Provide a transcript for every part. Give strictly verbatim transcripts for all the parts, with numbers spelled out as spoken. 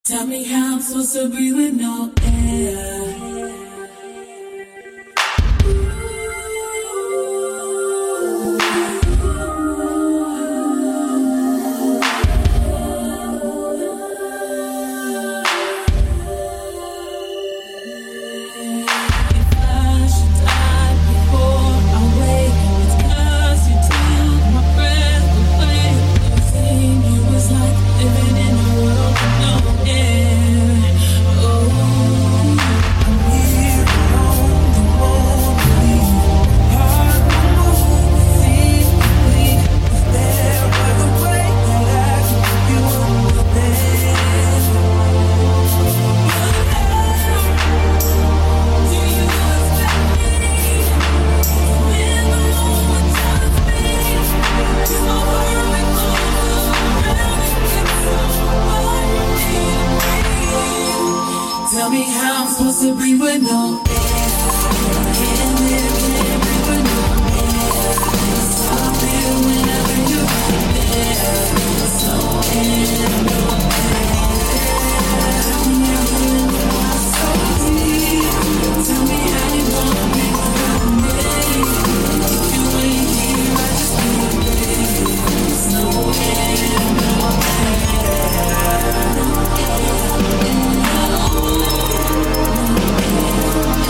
Tell me how I'm supposed to breathe with no air. Tell me how I'm supposed to breathe with no air. Can't live, can't breathe with no air. Stop it whenever you're there. So air, no air. Never in my soul deep. Tell me how you gonna breathe without me. If you ain't here, I just wanna breathe. So air, no air. No air, no air.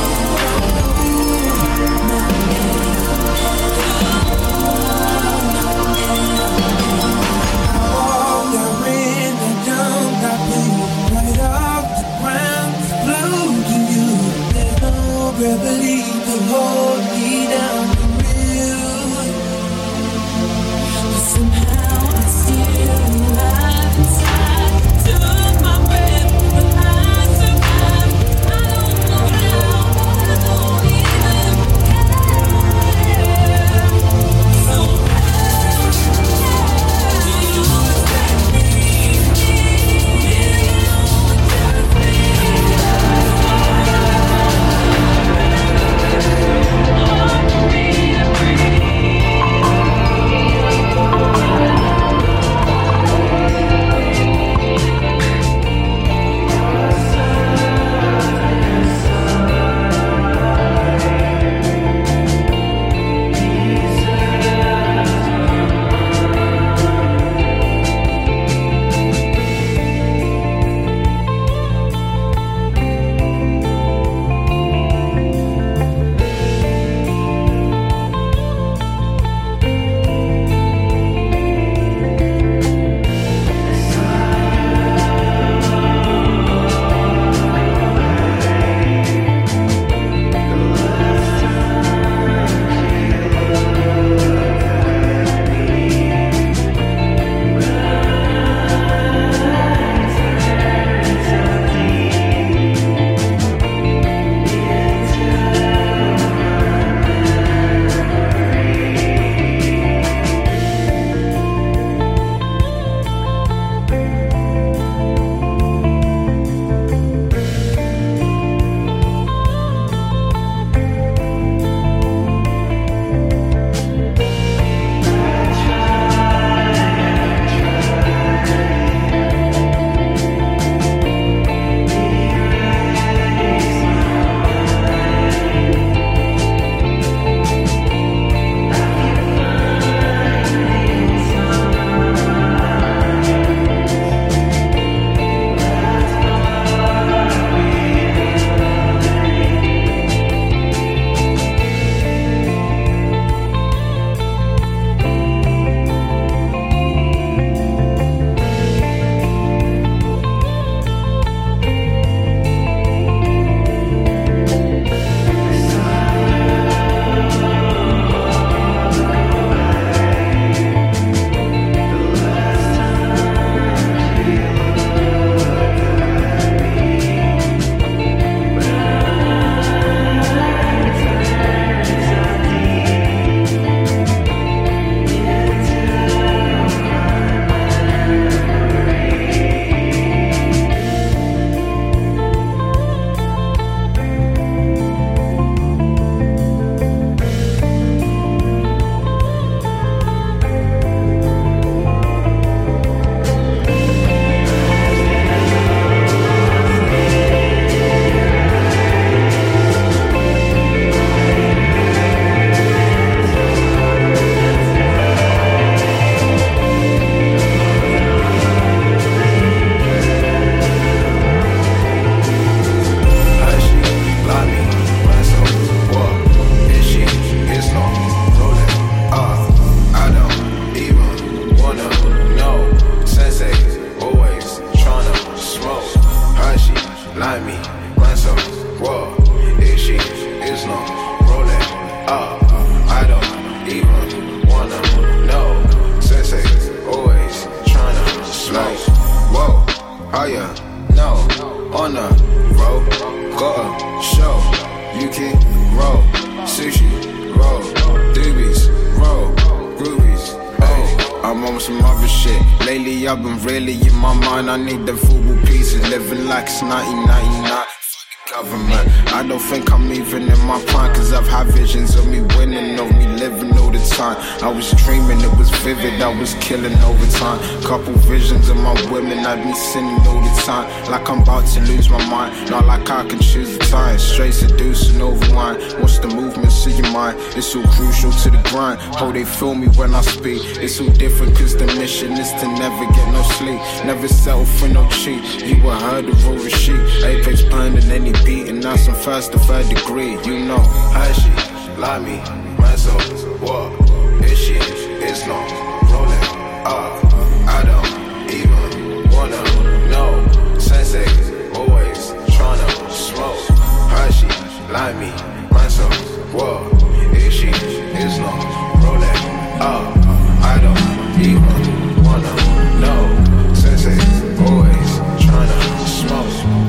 other shit. Lately I've been really in my mind, I need them football pieces. Living like it's nineteen ninety-nine. Government. I don't think I'm even in my prime, cause I've had visions of me winning, of me living all the time. I was dreaming, it was vivid, I was killing over time. Couple visions of my women, I'd be sinning all the time. Like I'm about to lose my mind, not like I can choose the time. Straight seducing over wine, what's the movements of your mind? It's all crucial to the grind, how they feel me when I speak. It's all different cause the mission is to never get no sleep. Never settle for no cheat, you were heard of over sheet. Apex burning any beating, now some first to third degree. You know, how she like me, myself, what is she? It's not rolling up. I don't even wanna know. Sensei always tryna smoke. How she like me, myself, what is she? It's not rolling up. I don't even wanna know. Sensei always tryna smoke.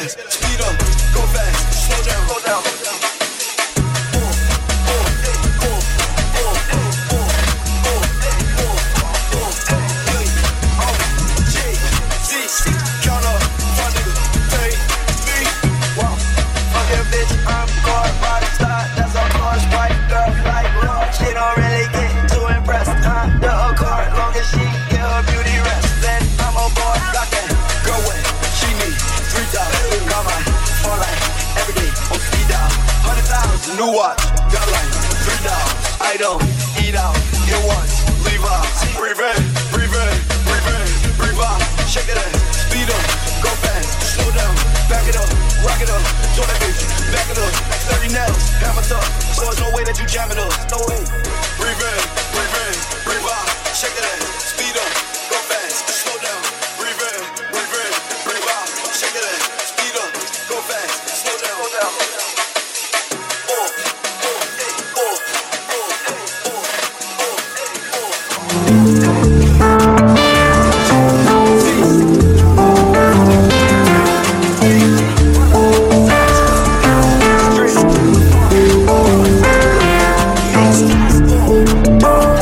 that, speed up, go fast, slow down, slow down. New watch, got like three dollars. I don't eat out, get once, leave out. Breathe in, breathe in, breathe in, breathe out. Shake it up, speed up, go fast, slow down, back it up, rock it up, do that bitch, back it up. thirty nails, hammer tough, so there's no way that you jam it up. No way. Breathe in, breathe in, breathe out. Shake it up, speed up, go fast, slow down, breathe in, breathe in, breathe out. Shake it up, speed up, go fast, slow down, slow down. Oh,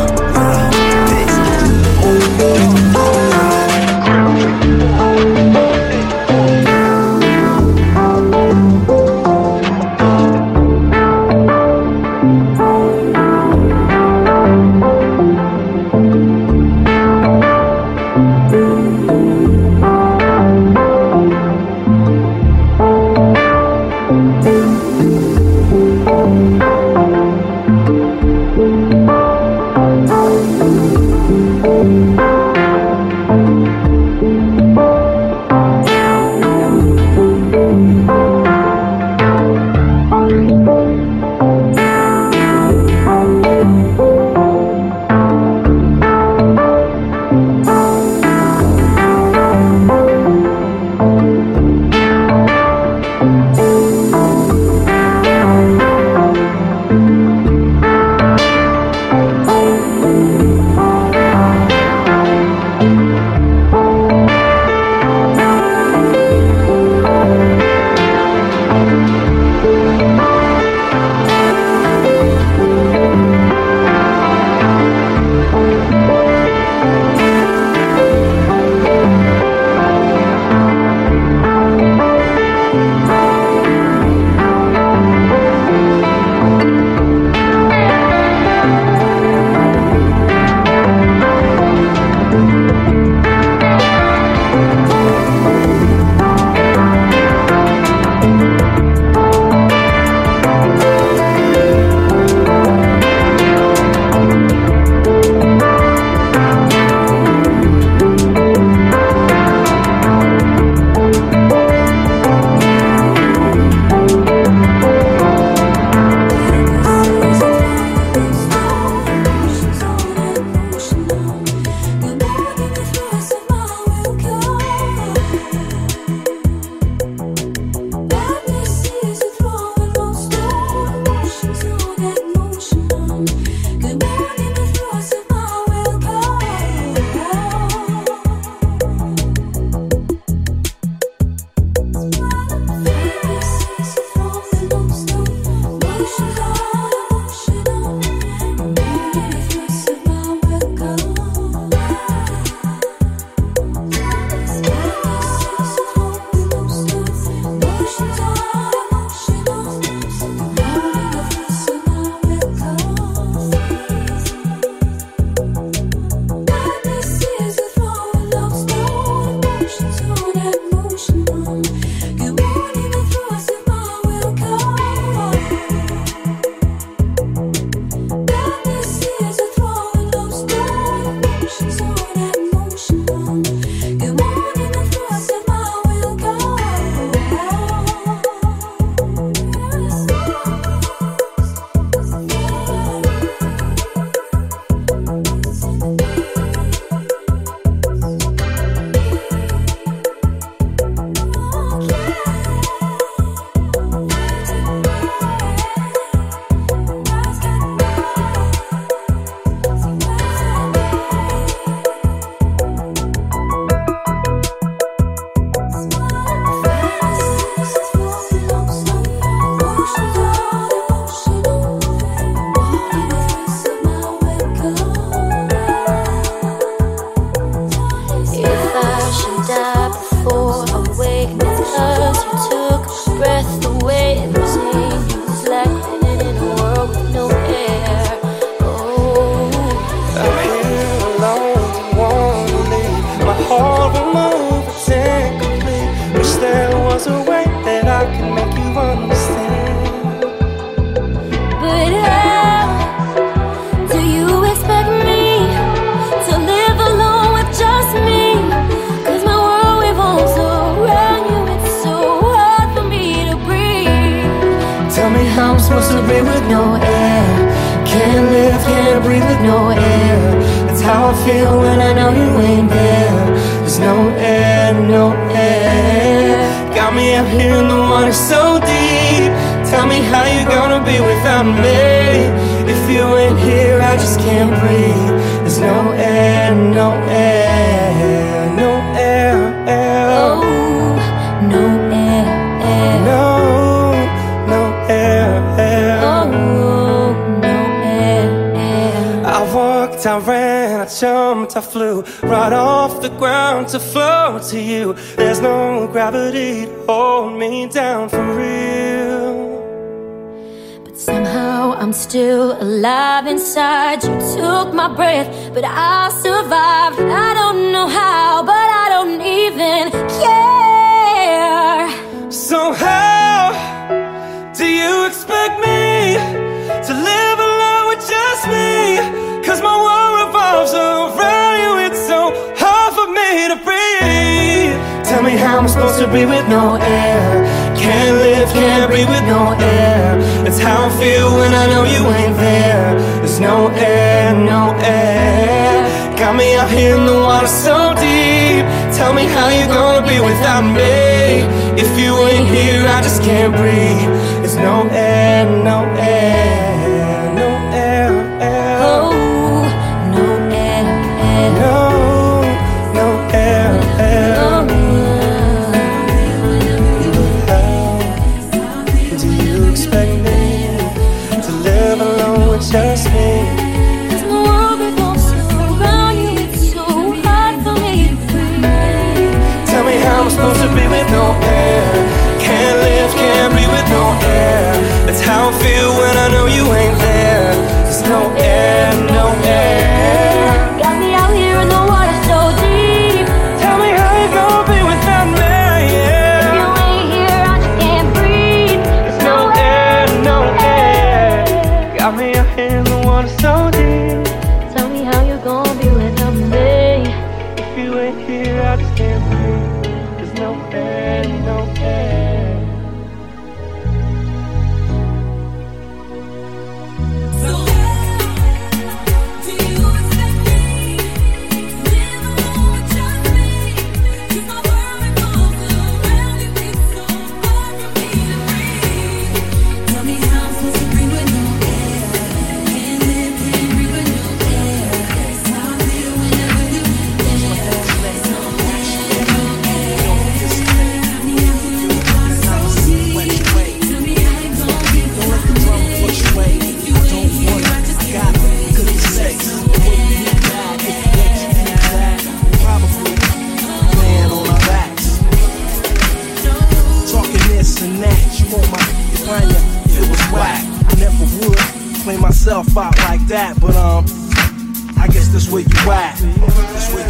I'm supposed to breathe with no air. Can't live, can't breathe with no air. That's how I feel when I know you ain't there. There's no air, no air. Got me out here in the water so deep. Tell me how you gonna be without me. If you ain't here, I just can't breathe. There's no air, no air, no air, air. Oh, no air, air. No, no air, air. Oh, no air, air. I walked, I ran, I jumped, I flew right off the ground to flow to you. There's no gravity to hold me down for real. Somehow I'm still alive inside. You took my breath, but I survived. I don't know how, but I don't even care. So how do you expect me to live alone with just me? Cause my world revolves around you. It's so hard for me to breathe. Tell me how I'm supposed to breathe with no air. Can't live, can't breathe with no air. That's how I feel when I know you ain't there. There's no air, no air. Got me out here in the water so deep. Tell me how you gonna be without me. If you ain't here, I just can't breathe. There's no air, no air, no air, air. Oh, no air, air. No, no air, air. Oh. Just me. Cause my world revolves around you. It's so hard for me to breathe. Tell me how I'm supposed to be with no air. Can't live, can't breathe with no air. That's how I feel when I know you ain't there. There's no air, no air. Got me out here in the water so deep. Tell me how you gonna be without me, yeah. If you ain't here, I just can't breathe. There's no air, no air. Got me out here in the water so deep. Tell me how you gonna be without me. If you ain't here, I just can't breathe. There's no air, no air. So do you expect me to live alone with just me? Cause my world revolves around you. It's so hard for me to breathe. Tell me how I'm supposed to breathe with no air. Can't live, can't breathe with no air. That's how I feel whenever you ain't there. There's no air, no air. Got me out here in the water so deep. Tell me how you gonna be without me. If you ain't here, I just can't breathe. There's no Talking this and that, you want my opinion? It was whack. I never would play myself out like that, but um, I guess that's where you at. That's where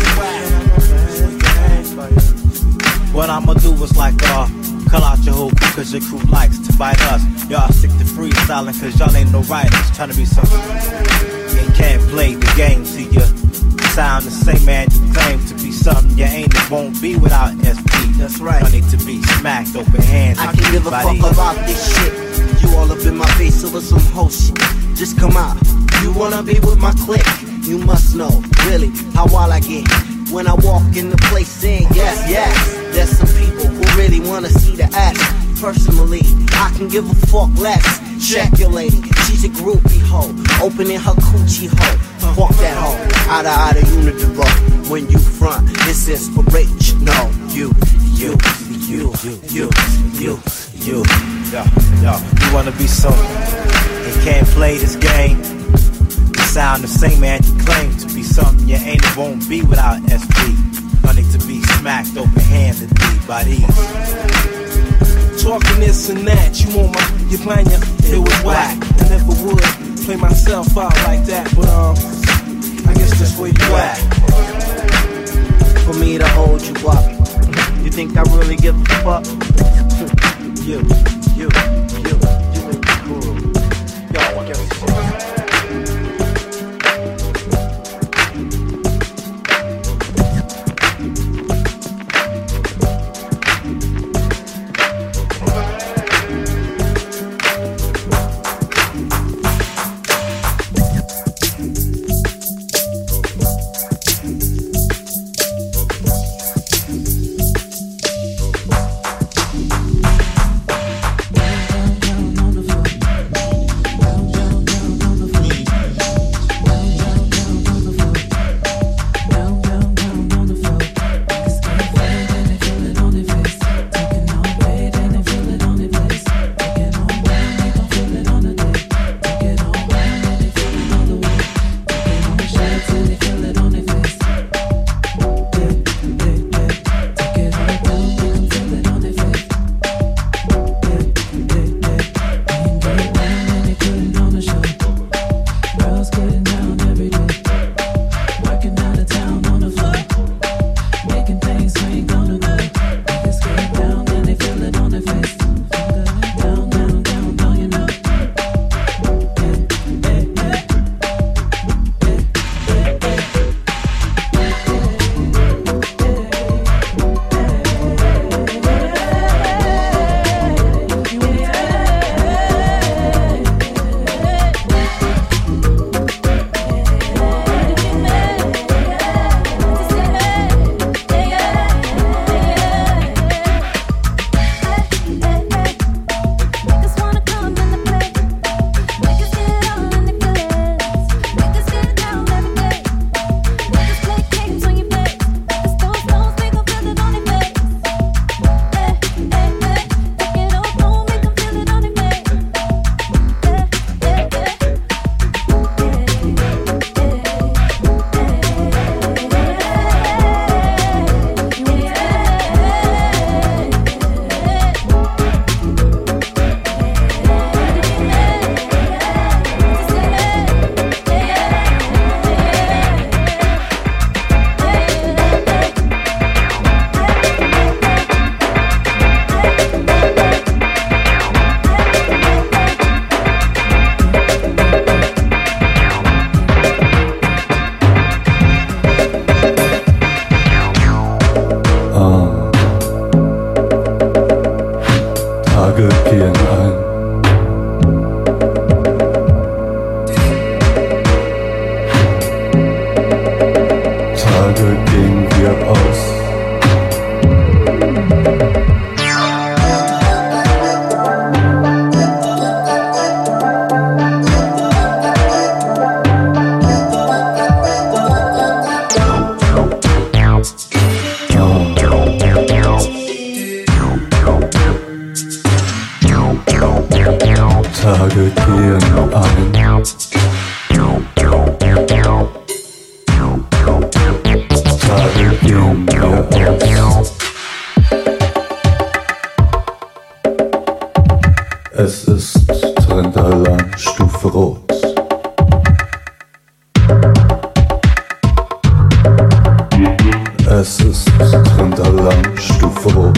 you at. What I'ma do is like, uh, call out your whole crew cause your crew likes to bite us. Y'all stick to freestyling cause y'all ain't no writers. Trying to be something. And can't play the game, see ya. Sound the same man you claim to be something you ain't. It won't be without S P. That's right. I need to be smacked open hands. I can give a fuck about this shit. You all up in my face over some whole shit. Just come out. You wanna be with my clique? You must know, really, how wild I get when I walk in the place saying yes, yes. There's some people who really wanna see the ass. Personally, I can give a fuck less. Check your lady, she's a groupie hoe, opening her coochie hole. Fuck that hoe, out of out of unidivo. When you front, it's inspirational. You, you, you, you, you, you. Yo, yo, you wanna be something and can't play this game. You sound the same man you claim to be something you ain't. It won't be without S P. I need to be smacked open-handedly by these. Talking this and that, you want my your plan, it was whack. I never would play myself out like that, but um, I guess that's where you at. For me to hold you up, you think I really give a fuck? you, you, you, you ain't cool. Yo, give me some. Tage gehen ein. Tage gehen wir aus. Tage gehen ein. Tage gehen wir aus. Es ist Trendalarm, Stufe Rot. Es ist Trendalarm, Stufe Rot.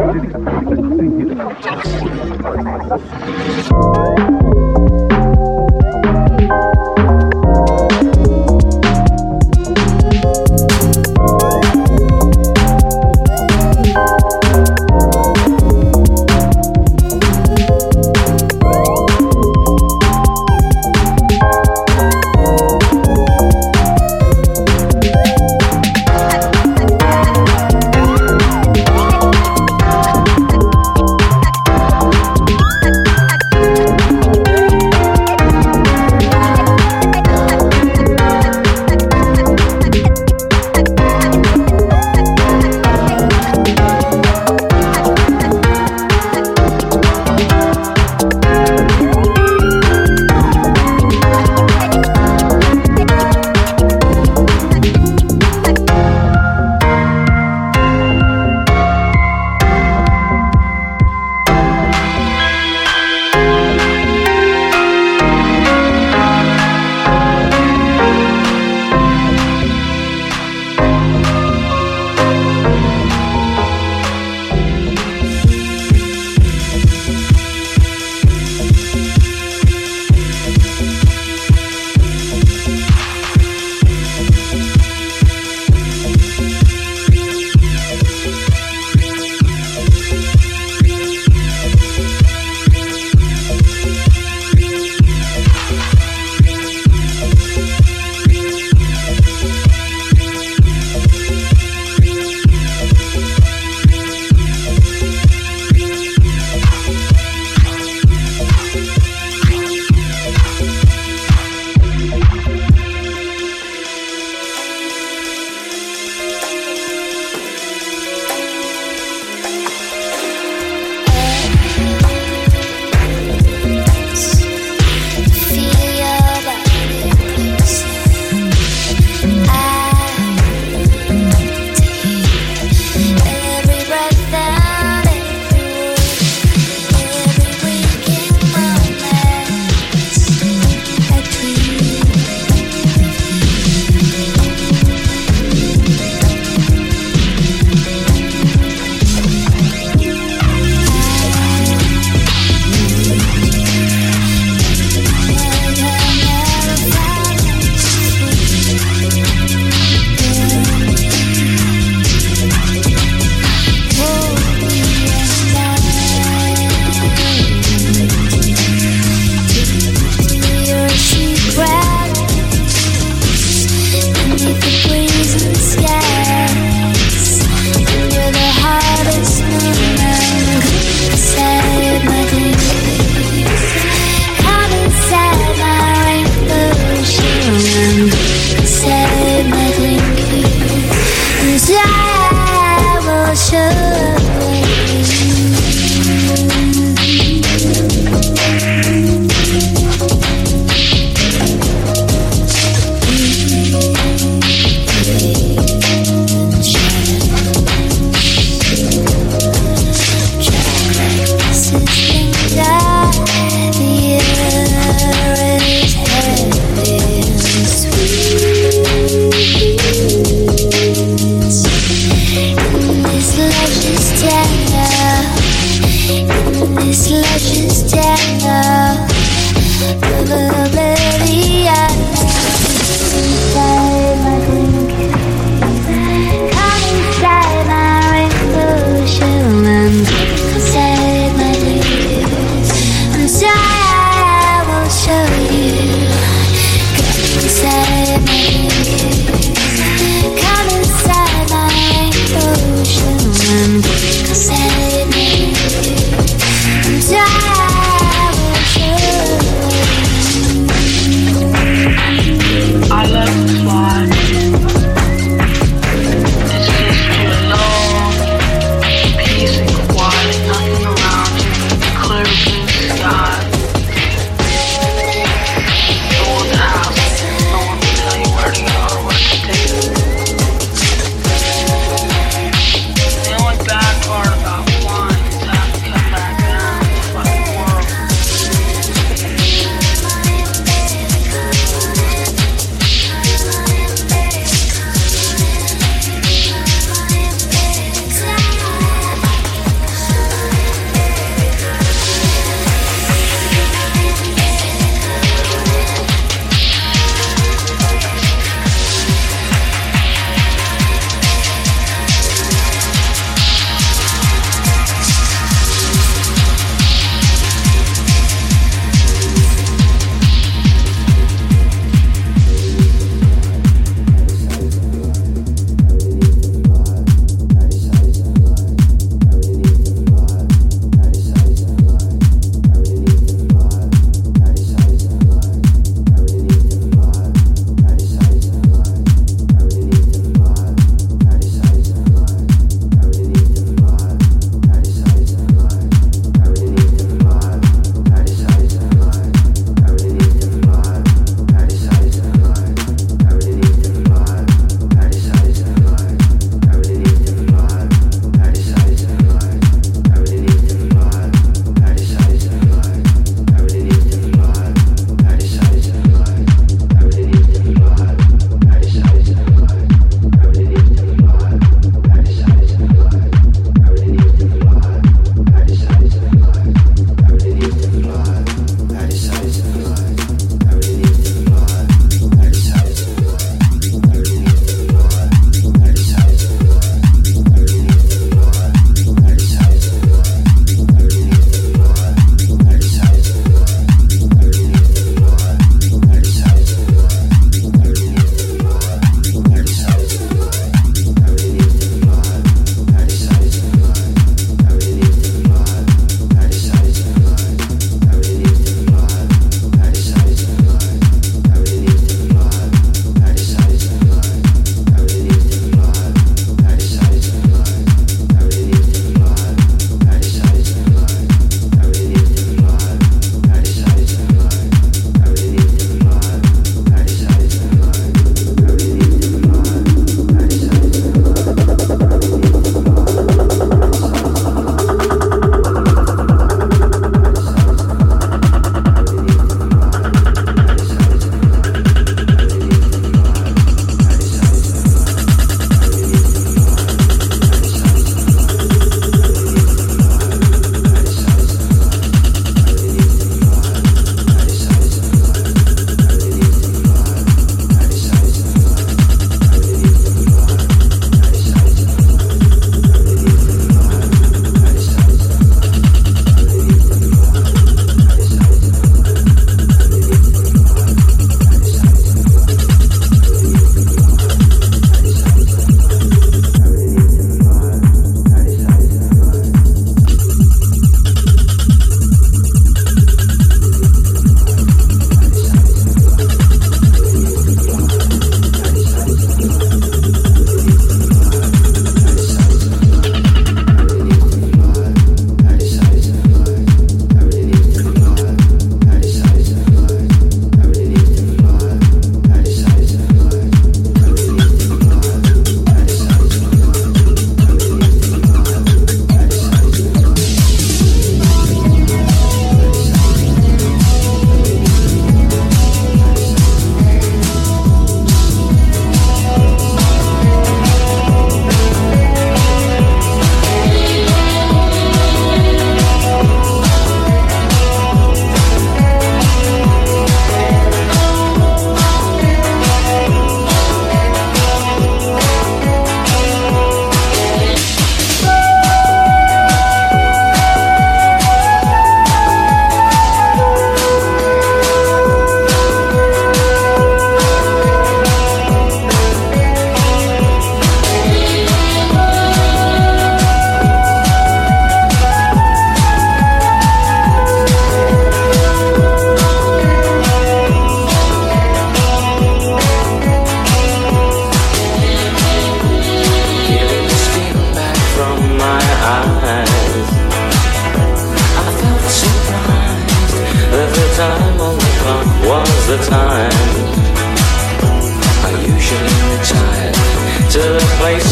Come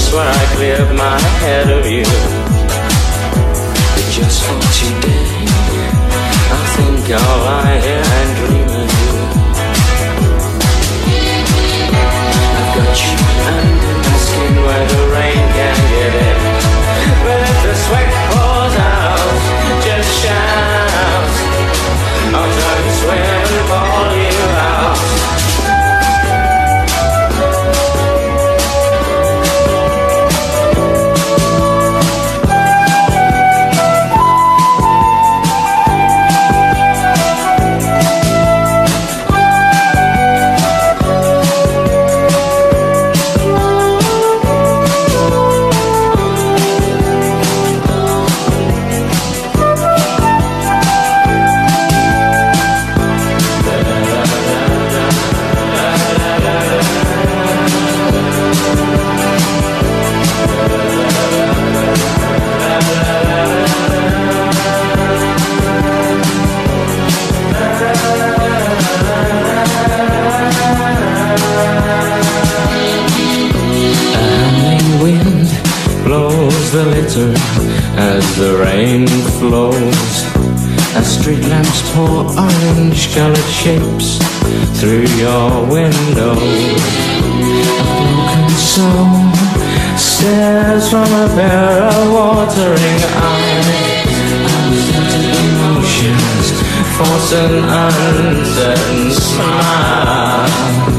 swear I cleared my head of you. Just what you did, I think I'll lie here and dream of you. I've got you under my skin where the rain can't get in. But if the sweat pours out, just shout. I'll try to swim and pull you out. The litter as the rain flows, as street lamps pour orange colored shapes through your window. A broken soul stares from a pair of watering eyes. Uncertain emotions force an uncertain smile.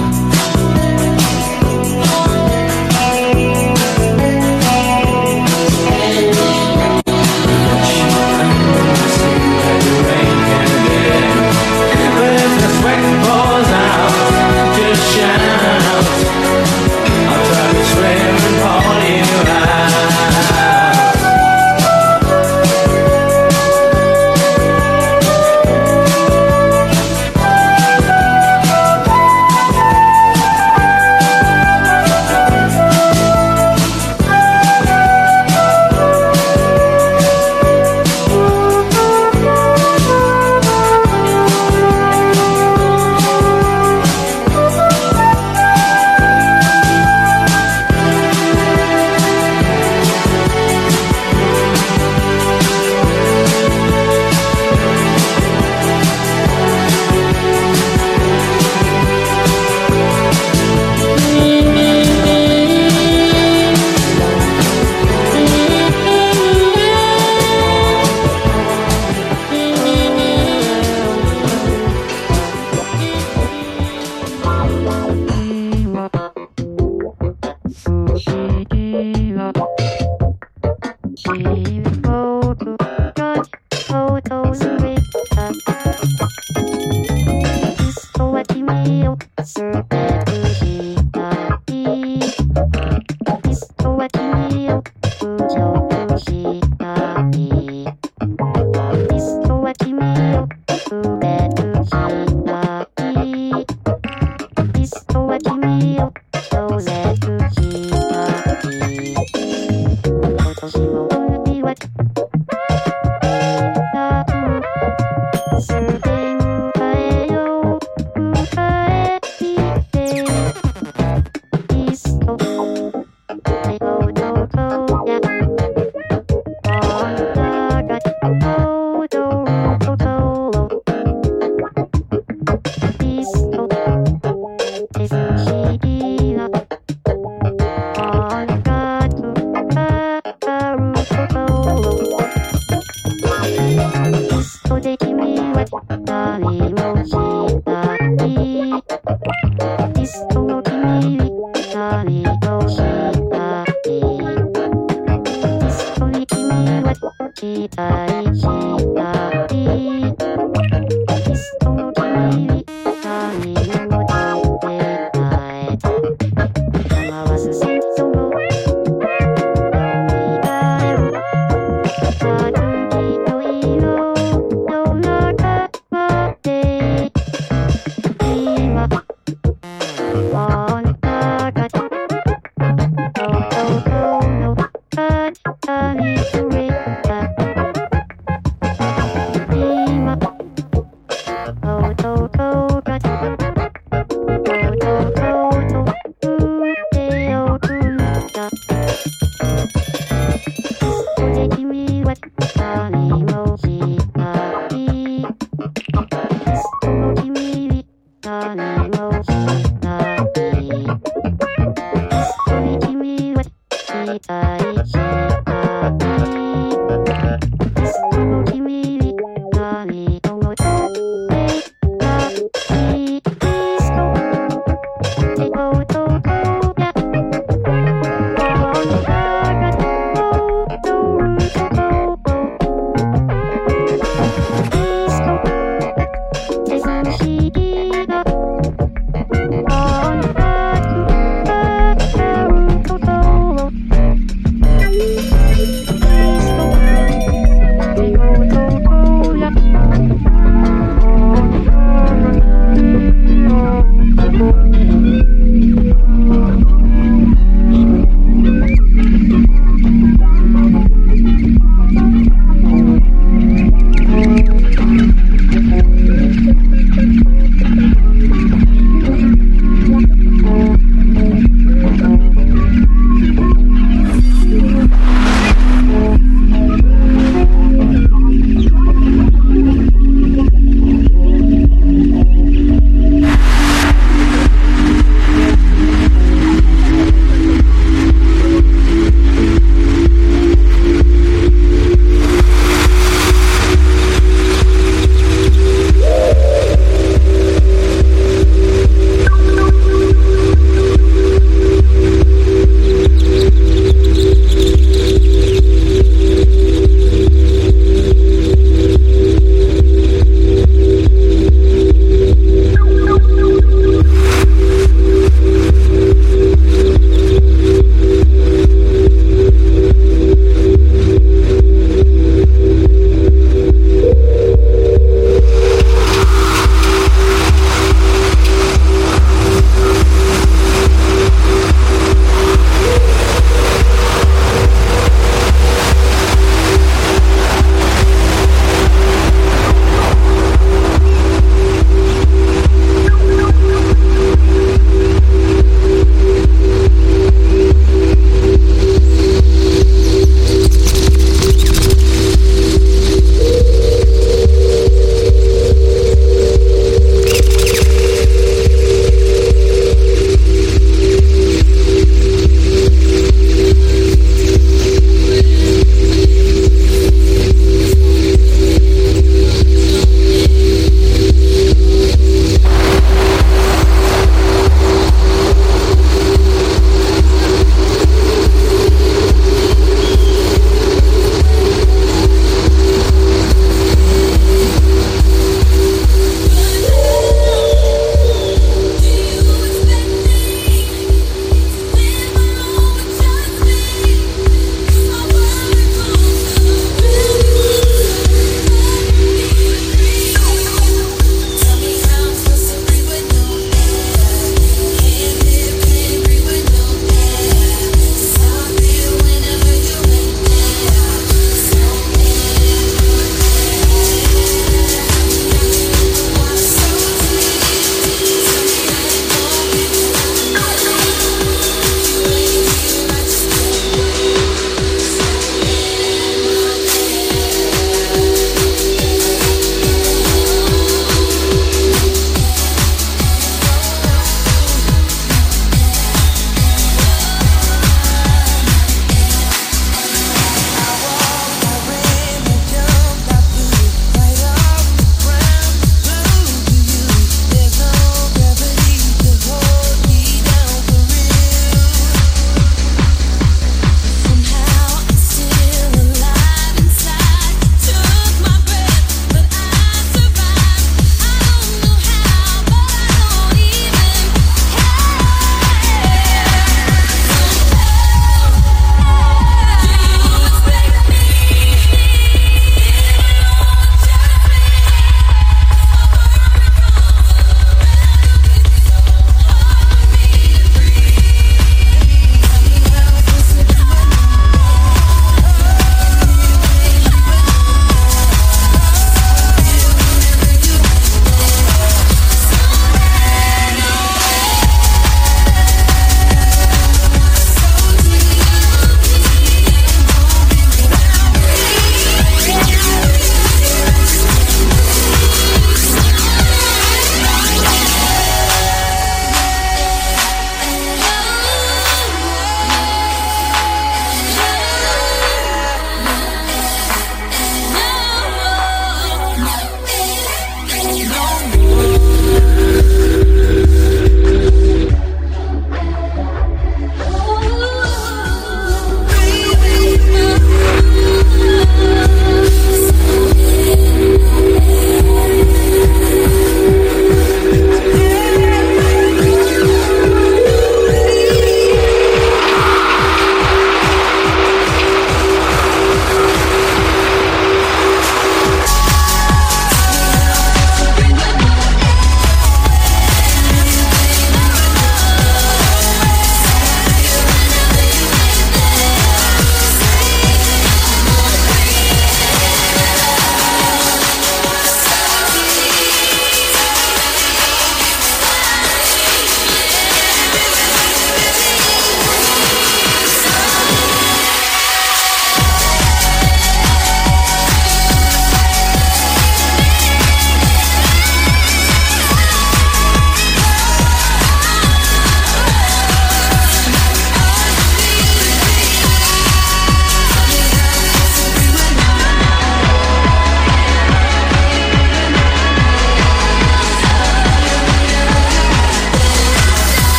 sunny rosy.